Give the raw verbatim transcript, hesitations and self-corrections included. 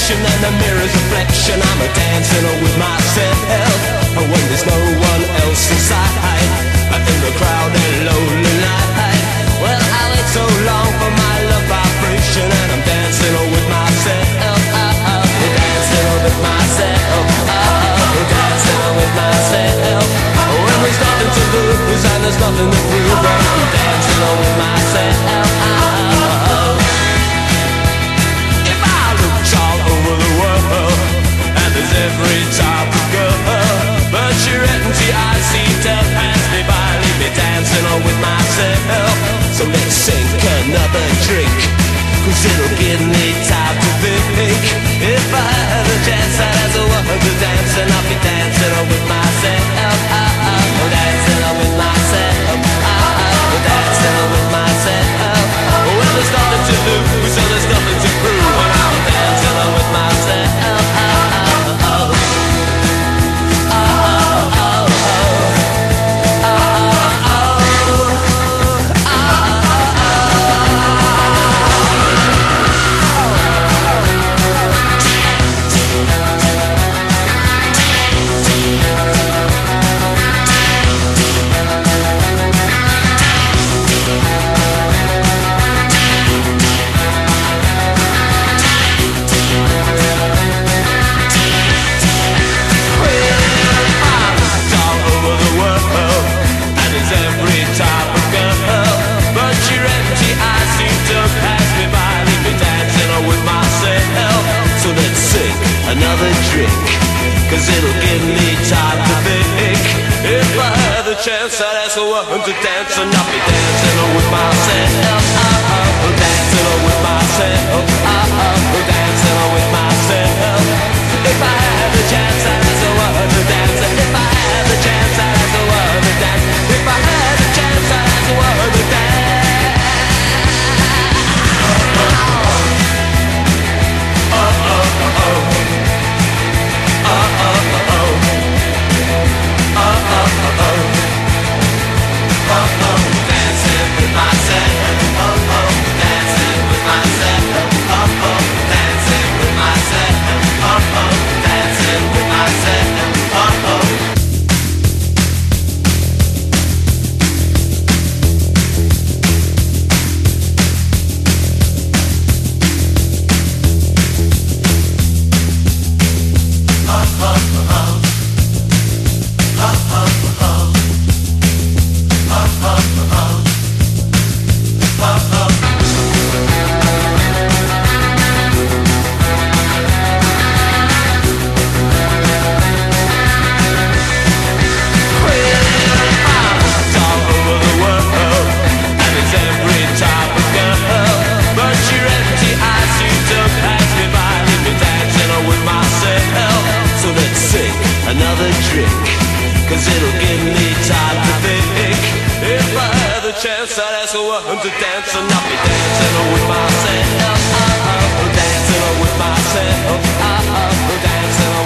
connection and the mirror's reflection. I'm a dancing with myself when there's no one else inside, in the crowded lonely night. Well, I wait so long for my love vibration, and I'm dancing with myself. Dancing with myself. Dancing with myself. When there's nothing to lose and there's nothing to prove, I'm dancing with myself. If I looked all over the world, and there's every type of girl, but your empty eyes seem to pass me by, leave me dancing with myself. So let's sink another drink, cause it'll give me time to think. If I had a chance, I'd ask a woman to dance, and I'll be dancing with myself. Dancing with myself. Dancing with myself. Well, there's nothing to lose, so there's nothing to prove, and I'm dancing with myself. Another drink, cause it'll give me time to think. If I had the chance, I'd ask a woman to dance, and I'll be dancing with myself. Dancing with myself. Dancing with myself. If I had the chance, I'd ask a woman to dance. If I had the chance, I'd ask a woman to dance. If I had the chance, I'd ask a woman to dance. Another drink, cause it'll give me time to think. If I had the chance, I'd ask a woman to dance, and I'll be dancing with myself. Dancing with myself. Dancing